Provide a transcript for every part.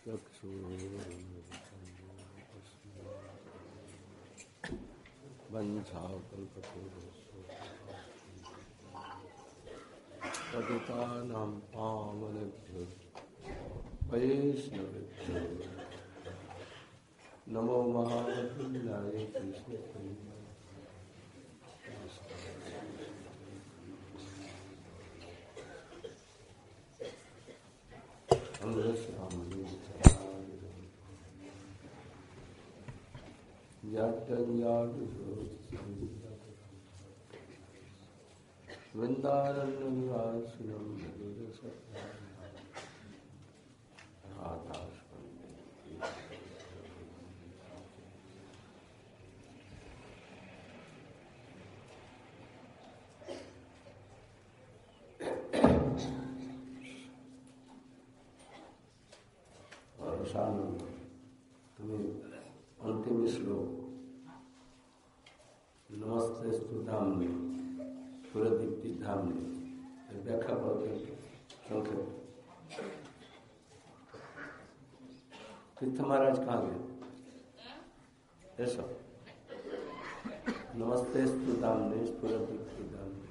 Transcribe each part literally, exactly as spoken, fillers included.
पतितानां पावनेभ्यो वैष्णवेभ्यो नमो महापुरुषाय कृष्ण अंतिम श्लोक नमस्ते स्तुधाम ने सुरदीप्ति धाम ने व्याख्या करते संक्षेप। तीर्थ महाराज कहाँ गए? ऐसा नमस्ते स्तुधाम ने सुरदीप्ति धाम ने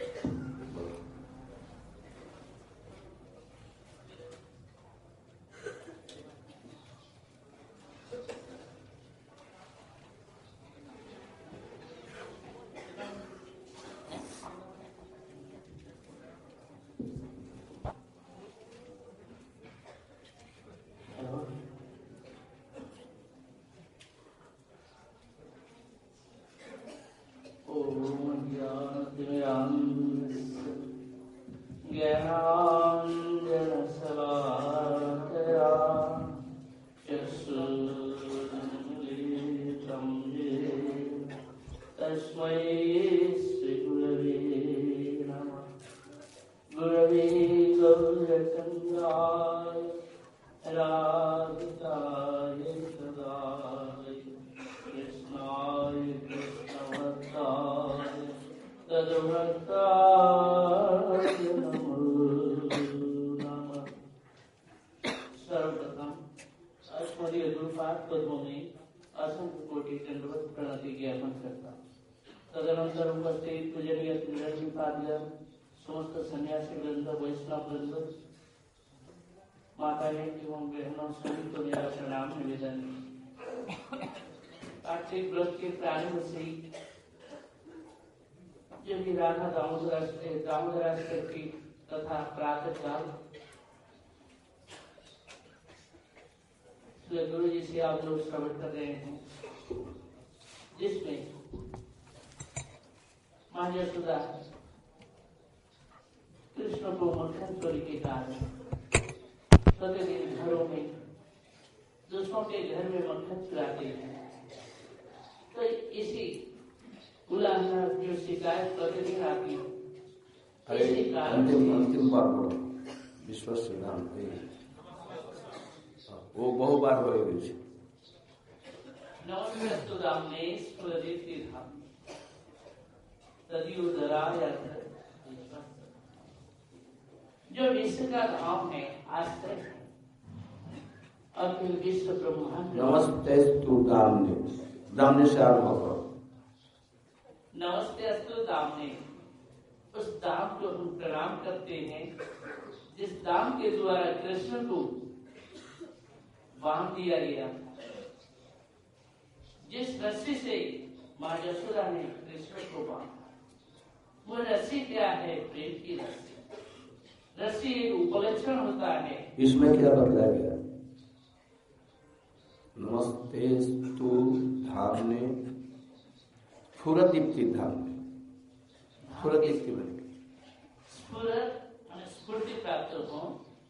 तथा प्रातः काल गुरु जी से आप लोग श्रवण कर रहे हैं, जिसमें मां यशोदा कृष्ण को मक्खन चोरी के कारण प्रतिदिन घरों में दूसरों के घर में मक्खन चुराते हैं। तो इसी उल्लंघना जो शिकायत प्रतिदिन आती है, अंतिम अंतिम बार बोलो विश्व से नाम वो बहु बार हो गई। जो विश्व का धाम है आश्रय है और फिर विश्व ब्रह्मांड। नमस्ते स्तु दामने, दामने से आरंभ करो। नमस्ते स्तु दामने, उस दाम को हम प्रणाम करते हैं जिस दाम के द्वारा कृष्ण को बांध दिया गया, जिस रस्सी से मां यशोदा ने कृष्ण को बांधा। वो रस्सी क्या है? प्रेम की रस्सी। रस्सी एक उपलक्षण होता है। इसमें क्या बतलाया गया? नमस्ते स्तु धामने स्फुरदीप्ति धामने। स्फुरदीप्ति बने स्फुरत स्फूर्ति प्राप्त हो।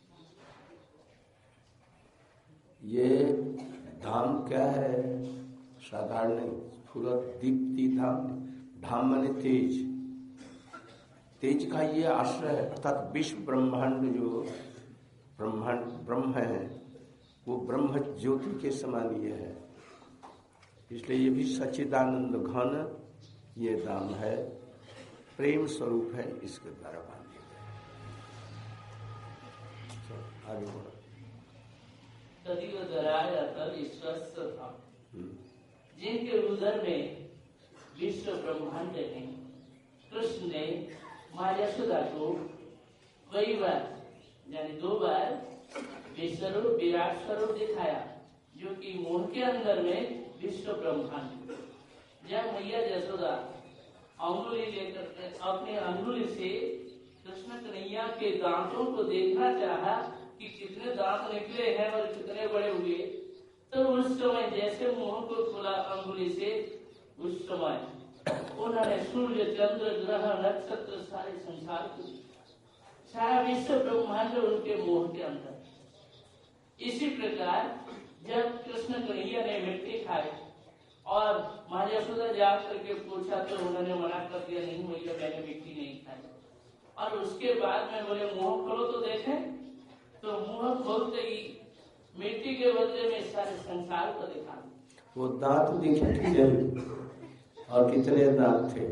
ये धाम क्या है? साधारण नहीं, स्फुरत दीप्ति धाम। धाम माने तेज, तेज का ये आश्रय है। अर्थात विश्व ब्रह्मांड जो ब्रह्मांड ब्रह्म है वो ब्रह्म ज्योति के समान ये है, इसलिए ये भी सच्चिदानंद घन ये धाम है, प्रेम स्वरूप है, इसके द्वारा बांधे गए। आगे बढ़ो। तदिव दराया तद ईश्वरस्व था। जिनके उदर में विश्व ब्रह्मांड है, कृष्ण ने माँ यशोदा को कई बार यानी दो बार विश्वरूप विराट स्वरूप दिखाया, जो कि मोह के अंदर में विश्व ब्रह्मांड। जब मैया यशोदा अंगुली लेकर अपने अंगुली से कृष्ण कन्हैया के दांतों को देखना चाहा कि कितने दांत निकले हैं और कितने बड़े हुए, तो उस समय जैसे मुंह को खोला अंगुली से, उस समय उन्होंने सूर्य चंद्र ग्रह नक्षत्र सारे संसार को, सारा विश्व ब्रह्मांड उनके मोह के अंदर। इसी प्रकार जब कृष्ण कन्हैया ने मिट्टी खाई और माँ यशोदा जा करके पूछा तो उन्होंने मना कर दिया, नहीं भैया मैंने मिट्टी नहीं खाई। और उसके बाद में बोले मुंह खोलो तो देखें, तो मुंह खोलते ही मिट्टी के बदले में सारे संसार को दिखा। वो दांत दिखे कि नहीं और कितने दांत थे,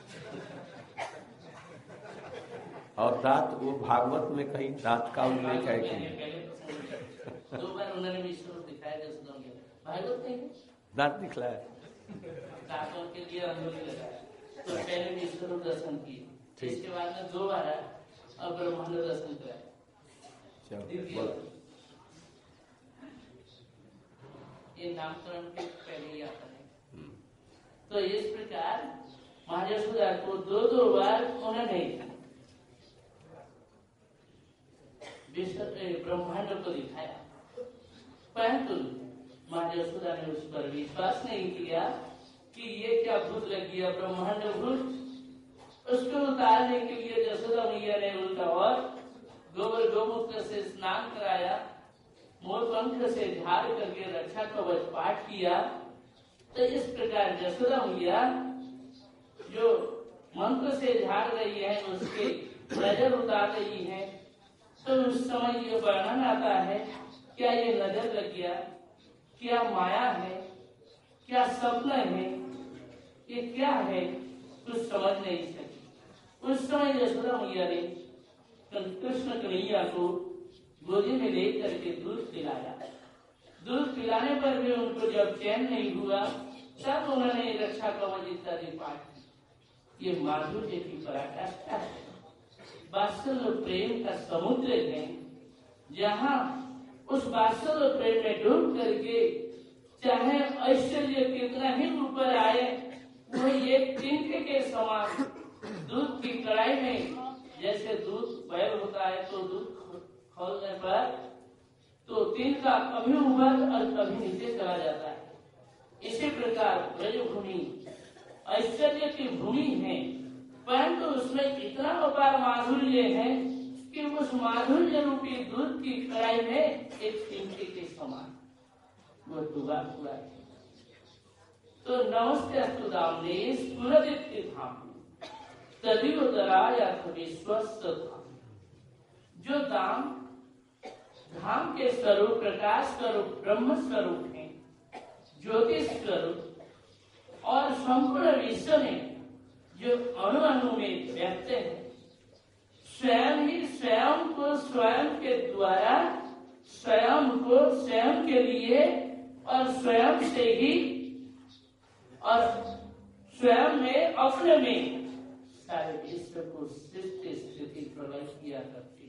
और दांत वो भागवत में कहीं दांत का उल्लेख है कि दो बार उन्होंने विश्व दिखाया भागवत में दांत दिखलाया, दांतों के लिए अंगुली लगाया। तो पहले विश्व दर्शन किए, इसके बाद में दो बार और ब्रह्मांड दर्शन कराया। ये नामकरण के पहले ही आता है। तो इस प्रकार माँ यशोदा को दो दो बार उन्होंने ब्रह्मांड को दिखाया, परंतु माँ यशोदा ने उस पर विश्वास नहीं किया कि ये क्या भूत लग गया ब्रह्मांड भूत। उसको उतारने के लिए यशोदा मैया ने उल्टा और गोबर गोमूत्र से स्नान कराया, मोर पंख से झाड़ करके रक्षा कवच पाठ किया। तो इस प्रकार यशोदा मैया जो मंत्र से झाड़ रही है उसके नजर उतार रही है। तो उस समय ये वर्णन आता है, क्या ये नजर लग गया, क्या माया है, क्या स्वप्न है, ये क्या है, कुछ समझ नहीं सकी। उस समय यशोदा मैया ने कृष्ण कन्हैया को गोदी में लेकर के दूध पिलाया। दूध पिलाने पर भी उनको जब चैन नहीं हुआ, तब उन्होंने रक्षा कवच इत्यादि पाठ की। ये माधुर्य की पराकाष्ठा है, वात्सल्य प्रेम का समुद्र है, जहाँ उस वात्सल्य प्रेम में डूब करके चाहे ऐश्वर्य कितना ही ऊपर आए, वो एक तिनके के समान दूध की कढ़ाई में जैसे दूध बॉयल होता है तो दूध खोलने पर तो तिनका कभी ऊपर और कभी नीचे चला जाता है। इसी प्रकार ब्रजभूमि ऐश्वर्य की भूमि है, परंतु उसमें इतना अपार माधुर्य है कि उस माधुर्य रूपी दूध की कढ़ाई में एक तिनके के समान वो डूबा हुआ है। तो नमस्ते अस्तुदाम ने स्फुरदित्य धाम तदिव दराया विश्वस्त धाम। जो धाम धाम के स्वरूप प्रकाश स्वरूप ब्रह्म स्वरूप है, ज्योतिष स्वरूप और संपूर्ण विश्व में जो अणु अणु में व्यक्त है, स्वयं ही स्वयं को स्वयं के द्वारा स्वयं को स्वयं के लिए और स्वयं से ही और स्वयं में अपने में सारे विश्व को सृष्टि स्थिति प्रलय किया करती।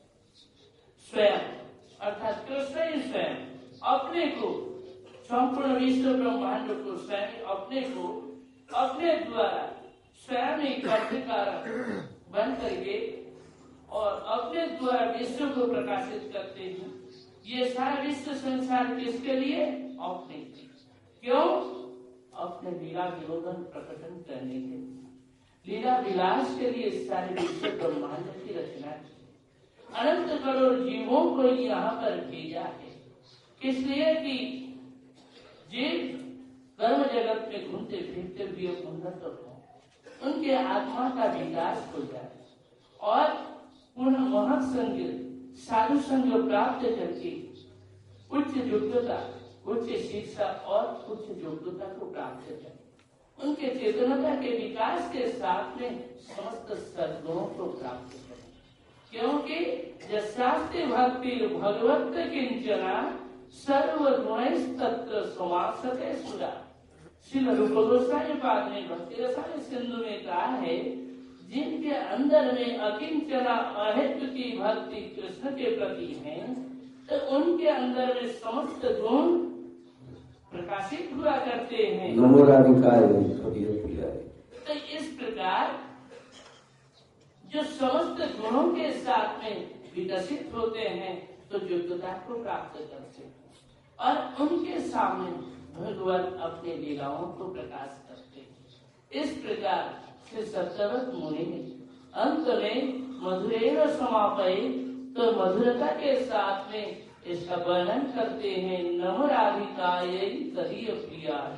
स्वयं अर्थात कृष्ण ही स्वयं अपने को संपूर्ण विश्व ब्रह्मांड को स्वयं अपने को अपने द्वारा स्वयं ही कर्तकारक बन करके और अपने द्वारा विश्व को प्रकाशित करते हैं। ये सारा विश्व संसार किसके लिए? अपने लिए। क्यों? अपने लीला विनोदन प्रकटन करने के लिए, लीला विलास के लिए सारे विश्व ब्रह्मांड की रचना की। अनंत करोड़ जीवों को यहाँ पर भेजा है, इसलिए कि जीव कर्म जगत में घूमते फिरते हुए उन्नत हो, उनके आत्मा का विकास हो जाए और पुनः महत्संग साधु संग प्राप्त करके उच्च योग्यता, उच्च शिक्षा और उच्च योग्यता को प्राप्त करें। उनके चेतनता के विकास के साथ में समस्त सद्गुणों को प्राप्त करें। क्योंकि यशास्ते भक्ति भगवत किंचना सर्वगुणैस्तत्र समासते सुरा। श्रील रूप गोस्वामी पाद ने भक्ति रसायन सिंधु में कहा है, जिनके अंदर में अकिंचना अहेतु की भक्ति कृष्ण के प्रति है, तो उनके अंदर में समस्त गुण प्रकाशित हुआ करते हैं। तो इस प्रकार जो समस्त गुणों के साथ में विकसित होते हैं तो योग्यता को प्राप्त करते हैं और उनके सामने भगवान अपने लीलाओं को प्रकाश करते हैं। इस प्रकार श्री सत्यव्रत मुनि अंत में मधुरेण समापय, तो मधुरता के साथ में इसका वर्णन करते हैं। नम राधिकायै तदीय प्रियाय।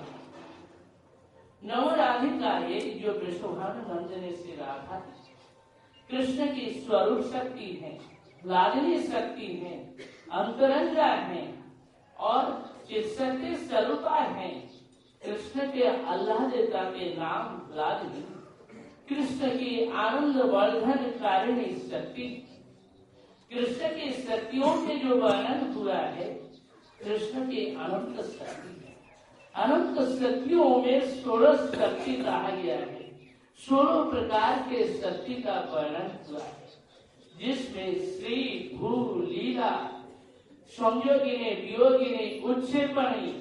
नम राधिकायै जो वृषभानु नंदने से राधा कृष्ण की स्वरूप शक्ति है, लाडली शक्ति है, अंतरंगा है और चित्सक्ति स्वरूपा है। कृष्ण के आह्लादिता के नाम लाडली, कृष्ण की आनंद वर्धन कारिणी शक्ति, कृष्ण की शक्तियों के जो वर्णन हुआ है, कृष्ण की अनंत शक्ति है। अनंत शक्तियों में सोलह शक्ति कहा गया है। सोलह प्रकार के शक्ति का वर्णन हुआ है, जिसमें श्री भू लीला संयोगिनी वियोगिनी उच्छेपणी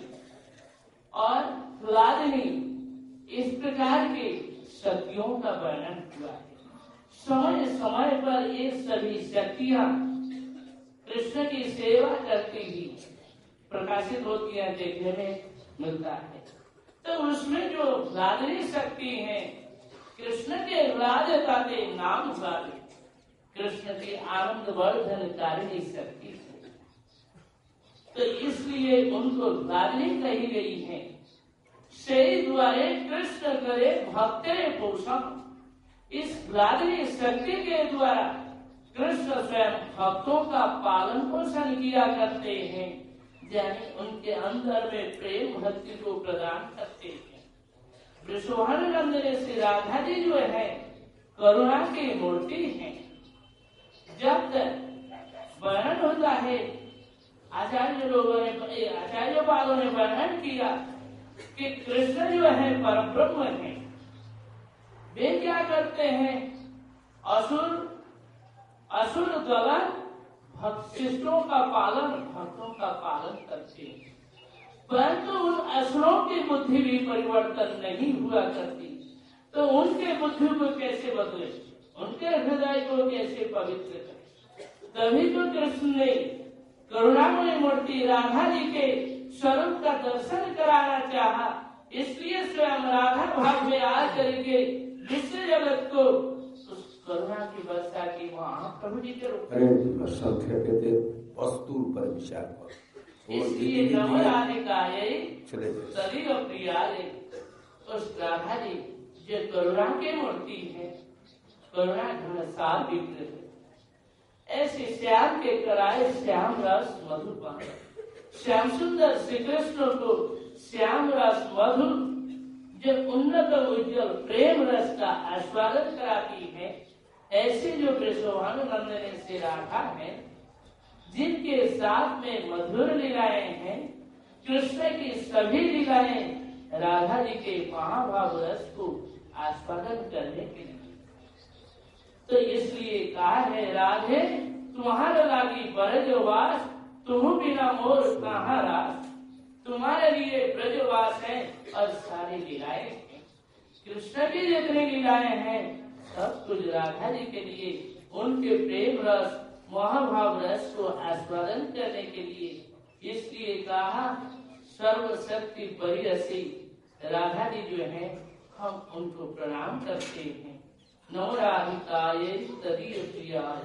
और लादिनी इस प्रकार के शक्तियों का वर्णन हुआ है। समय समय पर ये सभी शक्तियां कृष्ण की सेवा करती ही प्रकाशित होती है, देखने में मिलता है। तो उसमें जो लादनी शक्ति है, कृष्ण के राजता के नाम वाले कृष्ण के आनंद वर्धन कारिणी शक्ति है, तो इसलिए उनको लादनी कही गई है। से द्वारे कृष्ण करे भक्ते पोषण। इस लादनी शक्ति के द्वारा कृष्ण स्वयं भक्तों का पालन पोषण किया करते हैं, यानी उनके अंदर में प्रेम भक्ति को प्रदान करते हैं। वृषभानुनंदन श्री राधा जी जो है करुणा की मूर्ति है। जब तक वर्णन होता है, आचार्य लोगों ने आचार्य पालों ने वर्णन किया कि कृष्ण जो है परब्रह्म है, वे क्या करते हैं, असुर असुर द्वारा शिष्टों का पालन भक्तों का पालन करते हैं, परंतु उन असुरों की बुद्धि भी परिवर्तन नहीं हुआ करती। तो उनके बुद्धि को कैसे बदले, उनके हृदय को कैसे पवित्र करे। तभी तो कृष्ण ने करुणामयी मूर्ति राधा जी के स्वरूप का दर्शन कराना चाहा, इसलिए स्वयं राधा भाव में आ करके विश्व जगत को उस करुणा की वर्षा की वहाँ प्रभु जी के रूप में संख्या कहते वस्तु पर विचार कर। इसलिए नम राधिकायै तदीय प्रियाय, उस राधा जी जो करुणा की मूर्ति है, करुणा घनसार विग्रह है, ऐसे श्याम के कराए श्याम रस मधुपान। श्याम सुंदर श्री कृष्ण को श्याम रस मधु जो उन्नत उज्जवल प्रेम रस का आस्वादन कराती है, ऐसे जो वृषभानुनंदन श्री राधा है, जिनके साथ में मधुर लीलाएं हैं, कृष्ण की सभी लीलाएं राधा जी के महाभाव रस को आस्वादन करने के लिए। तो इसलिए कहा है, राधे तुम्हारे लागी ब्रजवास, तुम बिना मोर कहाँ रास। तुम्हारे लिए ब्रजवास है और सारी लीलाएं हैं। कृष्ण की जितनी लीलाएं हैं सब कुछ राधा जी के लिए, उनके प्रेम रस महाभाव रस को आस्वादन करने के लिए। इसलिए कहा सर्वशक्ति परिरसी राधा जी जो है, हम उनको प्रणाम करते हैं। नमो राधिकायै तदीय प्रियाय।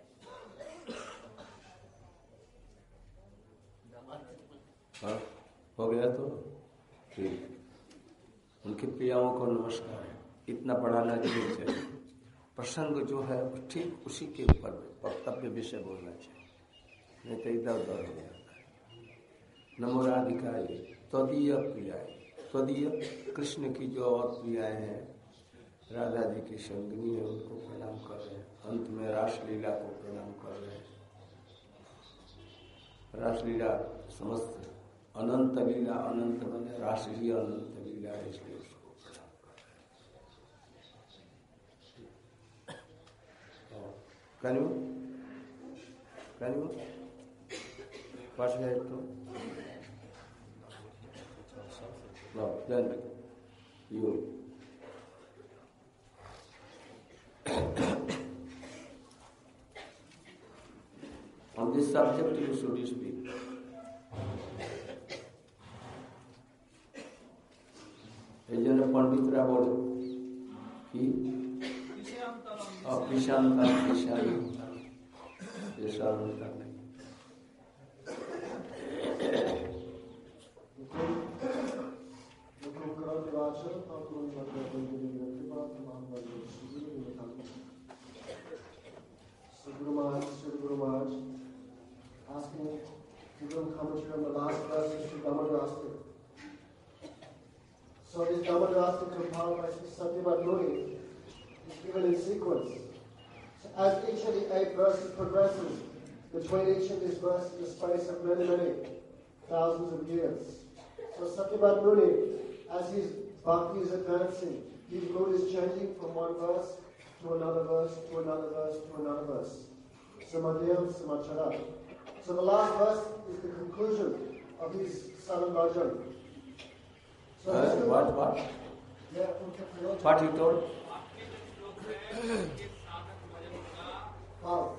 हाँ, हो गया तो ठीक। उनकी प्रियाओं को नमस्कार। इतना पढ़ाना चाहिए। प्रसंग जो है ठीक उसी के ऊपर वक्तव्य विषय बोलना चाहिए, नहीं तो इधर उधर हो जाता है। नमो राधिकाय त्वदीय प्रियाय। त्वदीय कृष्ण की जो और प्रियाएं हैं, राधा जी की संगनी है, उनको प्रणाम कर रहे हैं। अंत में रासलीला को प्रणाम कर रहे हैं। रासलीला समस्त अनंत लीला, अनंत बने रासलीला अनंत लीला है, इसलिए उसको प्रणाम कर। Can you can you first है तो know then you on this subject you should speak. এই জন্য পণ্ডিতরা বলে কি অপিশান্তা পিশান্তা পেশান্তা নেই। Guru Maharaj, Guru Maharaj, asking Guru commentary on the last verse of Dhammadrasta. So this Dhammadrasta compiled by Satyabhat Muni is given in sequence. So as each of the eight verses progresses, between each of these verses is a space of many, many thousands of years. So Satyabhat Muni, as his bhakti is advancing, his mood is changing from one verse to another verse, to another verse, to another verse. Samadhyam Samachara. So the last verse is the conclusion of his Saran Bhajan. So uh, what, what? Yeah, What you told? Wow.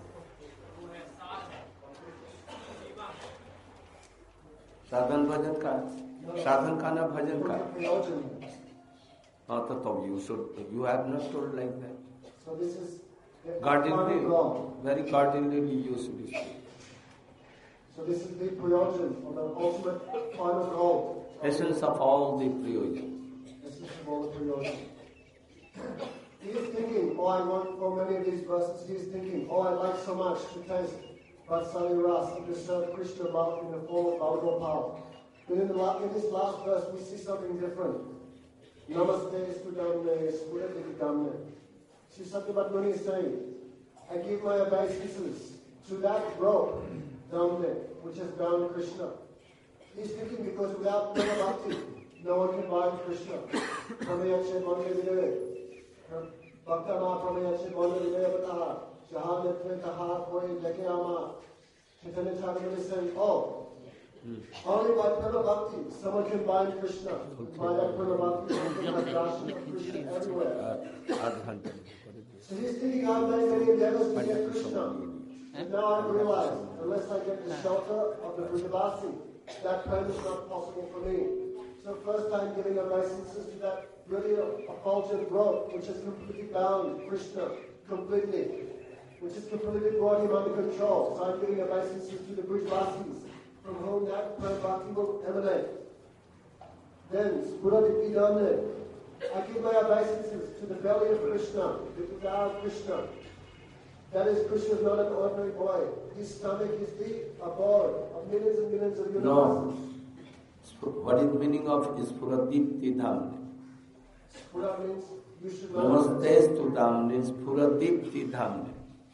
साधन भजन का साधन का ना भजन का हाँ तो तब you should you have not told like that. So this is Guardedly, very guardedly you should speak. So this is the prayojan, or the ultimate final goal. Essence of all the prayojan. Essence of all the prayojan. He is thinking, oh I want for many of these verses, he is thinking, oh I like so much to taste Vatsali Ras and to serve Krishna Bhakti in the form of Bhagavad. But in, the, in this last verse we see something different. Namaste Sudamne Sudamne Damne. Sri Satyabhat Muni is saying, I give my obeisances to that rope, Damne, which has bound Krishna. He's thinking because without Prema Bhakti, no one can bind Krishna. Pramayache Mande Vinay. Bhakta Ma Pramayache Mande Vinay Avataha. Jahanatve Taha Koi Leke Ama. Chaitanya Chaitanya is saying, oh, only by Prema Bhakti, someone can bind Krishna. By that Prema Bhakti, one can have darshan of Krishna everywhere. So he's thinking, I've made many endeavors to get Krishna. And now I realize, unless I get the shelter of the Vrindavasi, that kind is not possible for me. So first I'm giving obeisances to that really effulgent rope, which has completely bound Krishna completely, which has completely brought him under control. So I'm giving obeisances to the Brijvasis, from whom that Bhakti will emanate. Then, Spuradipidane, I give my obeisances to the belly of Krishna, the Udara of Krishna. That is, Krishna is not an ordinary boy. His stomach is the abode of millions and millions of universes. No. What is the meaning of Spuradipti Dhamne? Spura means you should not... Namaste Stu Dhamne, Spuradipti Dhamne.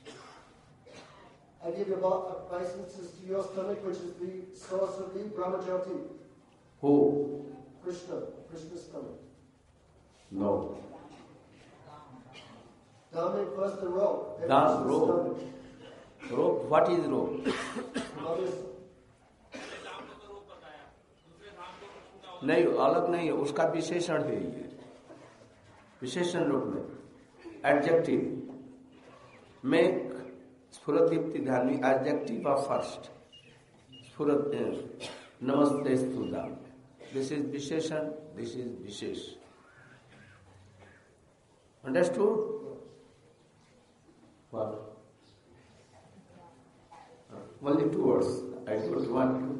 I give obeisances to your stomach, which is the source of the Brahmajyoti. Who? Krishna, Krishna's stomach. No. Dhamma first the rope. Dham, rope. Rope, what is rope? नहीं अलग नहीं है, उसका विशेषण है ये विशेषण रूप में एडजेक्टिव मेक स्फुरदीप्ति धार्मी एडजेक्टिव ऑफ फर्स्ट स्फुरद नमस्ते स्तुदाम दिस इज विशेषण दिस इज विशेष understood what only two words I don't want to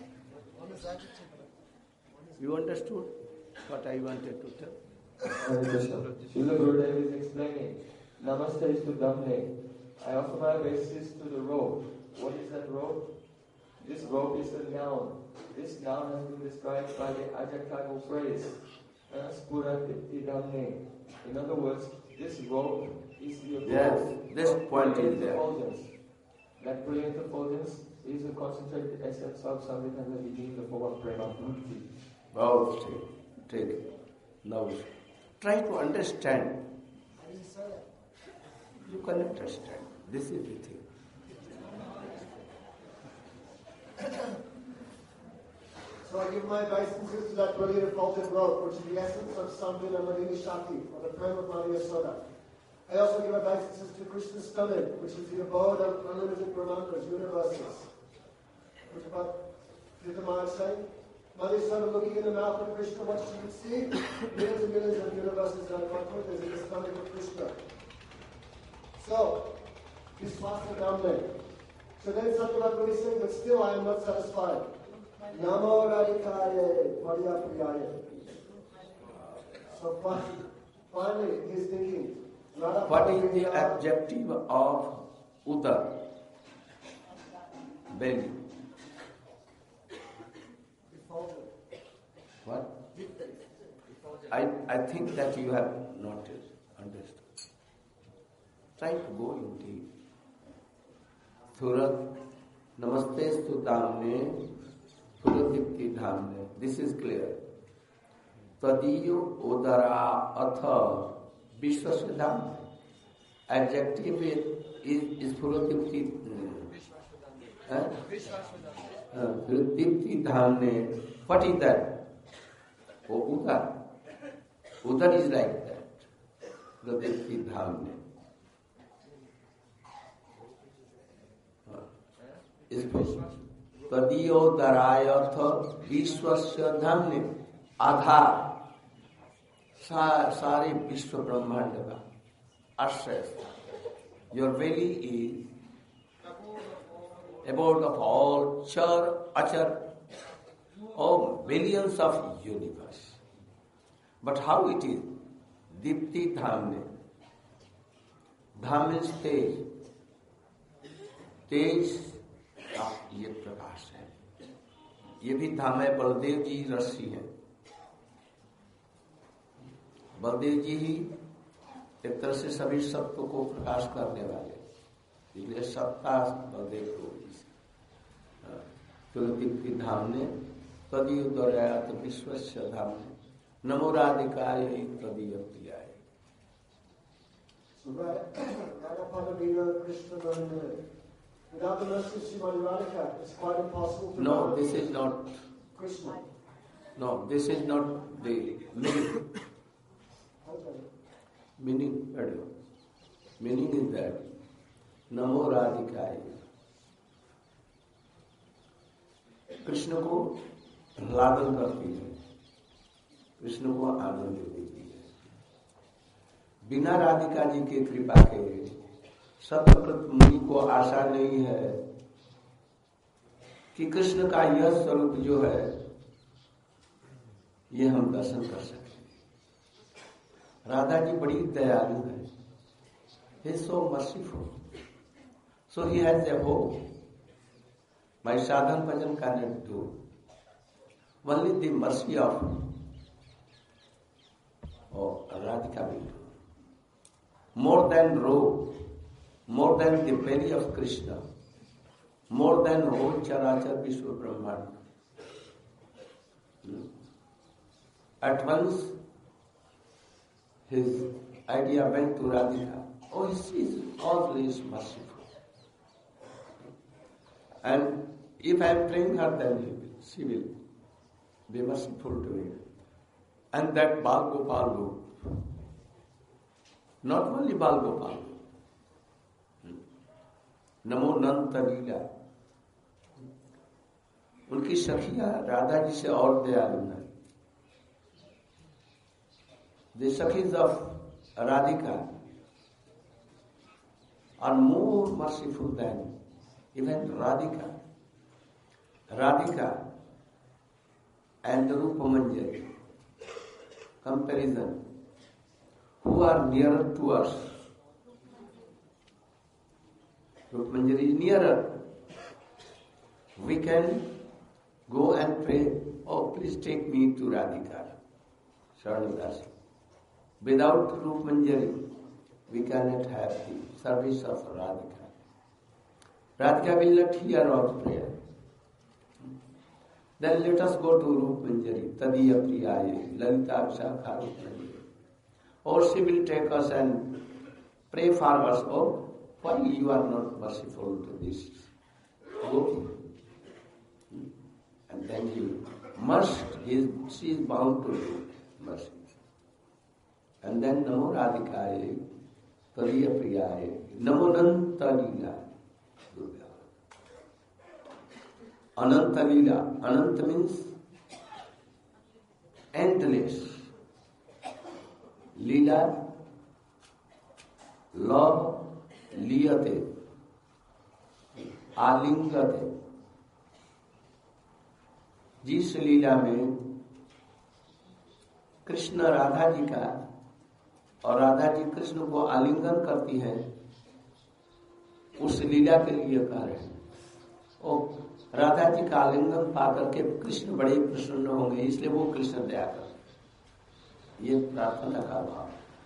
you understood what I wanted to tell. Srila Gurudev is explaining, Namaste is to Dhamne. I offer my obeisances to the rope. What is that rope? This rope is a noun. This noun has been described by the adjectival phrase, Spurati Dhamne. In other words, this rope is the Yes, this point is there. That brilliant effulgence is the concentrated essence of Samvitanga Vidhi in the form of Prema Bhakti. Well, take, take it. Now, try to understand. You can understand. This is the thing. So I give my obeisances to that brilliant effulgent growth, which is the essence of Samvina Madhini Shakti, or the Prema Mani Yasoda. I also give obeisances to Krishna's stomach, which is the abode of unlimited Brahmandas, universes. Which is what did the mind say? Mother Yasoda looking in the mouth of Krishna, what she would see? Millions and millions of universes and Antarcticas in the stomach of Krishna. So, Viswasa Dhamma. So then Satyavati is saying, but still I am not satisfied. Namo Radhikaya Madhyapriyaya. So finally, he is thinking, what is the objective of Udar? Belly. What? I, I think that you have not understood. Try to go in deep. Surat Namaste Stutamne Suratipti Dhamne. This is clear. Tadiyo Udara Atha Vishwasya Dhamne. Adjective is, is Suratipti Suratipti Dhamne. What is that? Oh, Udar. Udar is like that. Suratipti Dhamne. तदीयो दराय अर्थ विश्वस्य धाम्ने आधार सा, सारे विश्व ब्रह्मांड का आश्रय. Your valley is abode of all char, achar, oh billions of universe. But how it is? Dipti Dhamne. Dham is Tej. Tej ये प्रकाश है. ये भी धाम है. बलदेव जी ऋषि हैं. बलदेव जी ही एक तरह से सभी सत्व को प्रकाश करने वाले, इसलिए सत्ता बलदेव को दीप्ति धाम ने तदीय दौरायात विश्वस्य धाम ने नमो राधिकाय तदीय प्रियाय. Without the mercy of Srimati Radhika, it's quite impossible to... No, this is not... Krishna. No, this is not the meaning. Meaning, pardon. Meaning is that Namo Radhikaya. Krishna को लालन करती है, कृष्ण को आनंद देती है. बिना राधिका जी के कृपा के सतकृत मुनि को आशा नहीं है कि कृष्ण का यह स्वरूप जो है ये हम दर्शन कर सकें. राधा जी बड़ी दयालु है. He is so merciful. So he has a hope. My sadhan bhajan cannot do. Only the mercy of oh, Radhika will do. More than robe, more than the belly of Krishna, more than whole Charachar Vishwa Brahman. At once, his idea went to Radhika. Oh, she is always merciful. And if I am praying her, then he will, she will be merciful to me. And that Bal Gopal Gop, not only Bal Gopal, नमो नंत लीला, उनकी सखियां राधा जी से और दयालु हैं. The sakhis of Radhika are more merciful than even Radhika. Radhika and Rupa Manjari, comparison, who are nearer to us. Rupa Manjari is nearer. We can go and pray, oh please take me to Radhika, Sharanidasi. Without Rupa Manjari, we cannot have the service of Radhika. Radhika will not hear our prayer. Then let us go to Rup Manjari, Tadiya Priyaye, Lalita Vishakha Rup Manjari. Or she will take us and pray for us. Oh, why you are not merciful to this gopi? And then you must, he is, she is bound to do mercy. And then Namo Radhikaye, Tadiya Priyaye, Namo Nanta Lila. Ananta Lila. Ananta means endless. Lila, love, liyate, आलिंगते. जिस लीला में कृष्ण राधा जी का और राधा जी कृष्ण को आलिंगन करती हैं, उस लीला के लिए कार्य है. और राधा जी का आलिंगन पाकर के कृष्ण बड़े प्रसन्न होंगे, इसलिए वो कृष्ण दया कर. ये प्रार्थना का भाव.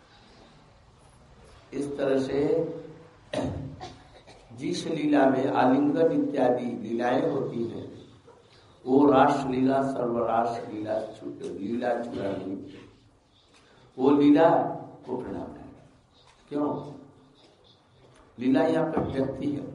इस तरह से जिस लीला में आलिंगन इत्यादि लीलाएं होती हैं, वो रास लीला सर्वरास लीला लीला चुरानी, वो लीला को प्रणाम है. क्यों? लीला यहाँ पर व्यक्ति है.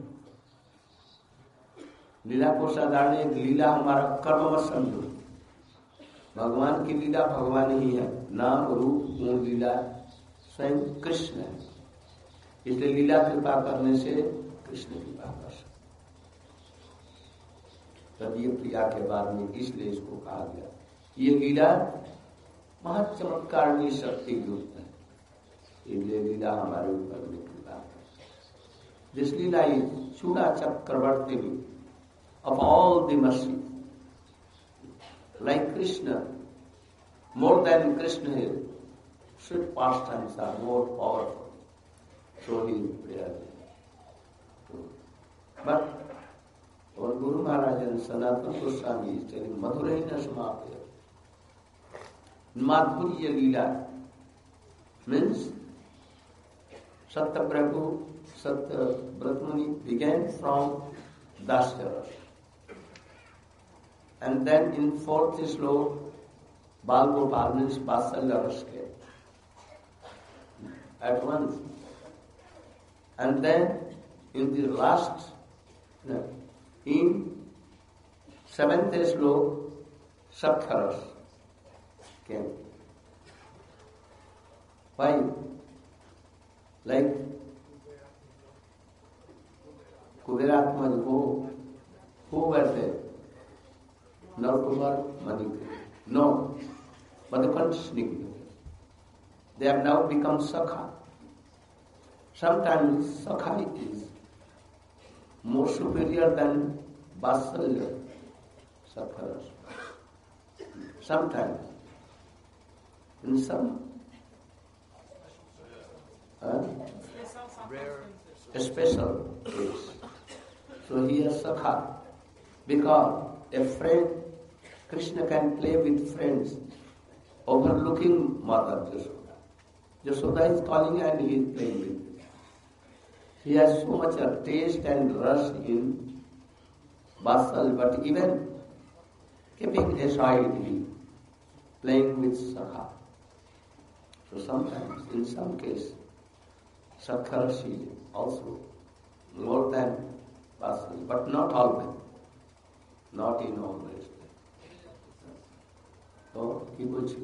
लीला को साधारण एक लीला हमारा कर्म मत समझो. भगवान की लीला भगवान ही है. नाम रूप गुण लीला स्वयं कृष्ण है. इसलिए लीला कृपा करने से कृष्ण कृपा कर सकते. तदीय प्रिया के बाद में इसलिए इसको कहा गया. ये लीला महत चमत्कार शक्ति युक्त है. इसलिए लीला हमारे ऊपर में कृपा है. दिस लीला इज चूड़ा चक्रवर्ती of all the mercy. Like Krishna, more than Krishna is, sweet pastimes are more powerful. So he is prayer. But our Guru Maharaj and Sanatana Goswami is telling Madhurena Samapya. Madhurya Leela means Satya Prabhu, Satya Brahmani began from Dasyara. And then in fourth slok, Bal Gopal means Vasalya Rasa at once. And then in the last, no, in seventh slok, Saktharas came. Why? Like Kuberatma, who, who were there? Narkumar, Manik. No, but the continuing. They have now become Sakha. Sometimes Sakha is more superior than Vasalya, Sakharas. Sometimes, in some uh, special case. So he is Sakha. Because a friend, Krishna can play with friends, overlooking Mother Yashoda. Yashoda is calling and he is playing with him. He has so much of taste and rush in Vasal, but even keeping aside, he playing with Sakha. So sometimes, in some case, Sakha Rashi also more than Vasal, but not always. Not in all ways. So, he will see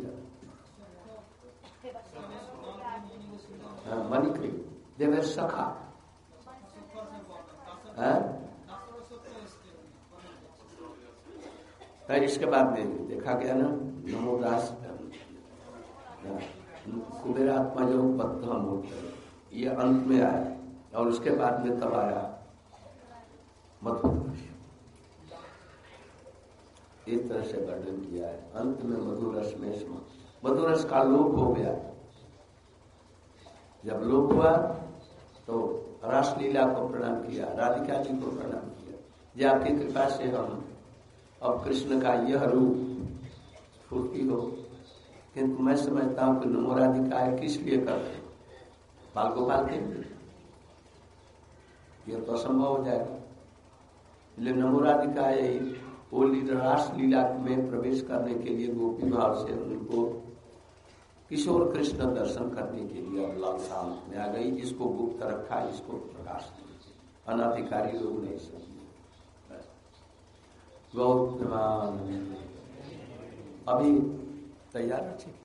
that. Uh, Manikri, they were Sakha. फिर इसके बाद में देखा गया ना नमोदास कुबेरात्मा जो बद्धा मूर्त है, ये अंत में आया और उसके बाद में तब आया मधुर. इस तरह से वर्णन किया है. अंत में मधुरस में मधुरस का लोप हो गया. जब लोप हुआ तो रासलीला को प्रणाम किया, राधिका जी को प्रणाम किया. जब आपकी कृपा से हम अब कृष्ण का यह रूप स्फूर्ति हो. किंतु मैं समझता हूँ कि नमो राधिका है किस लिए कर रहे बाल गोपाल के लिए. यह तो असंभव हो जाएगा. इसलिए नमोराधिका वो रास लीला में प्रवेश करने के लिए गोपी भाव से उनको किशोर कृष्ण दर्शन करने के लिए अब लालसा में आ गई। जिसको गुप्त रखा, इसको प्रकाश दीजिए, अनाधिकारी लोग नहीं समझे। गौतम अभी तैयार रखिए।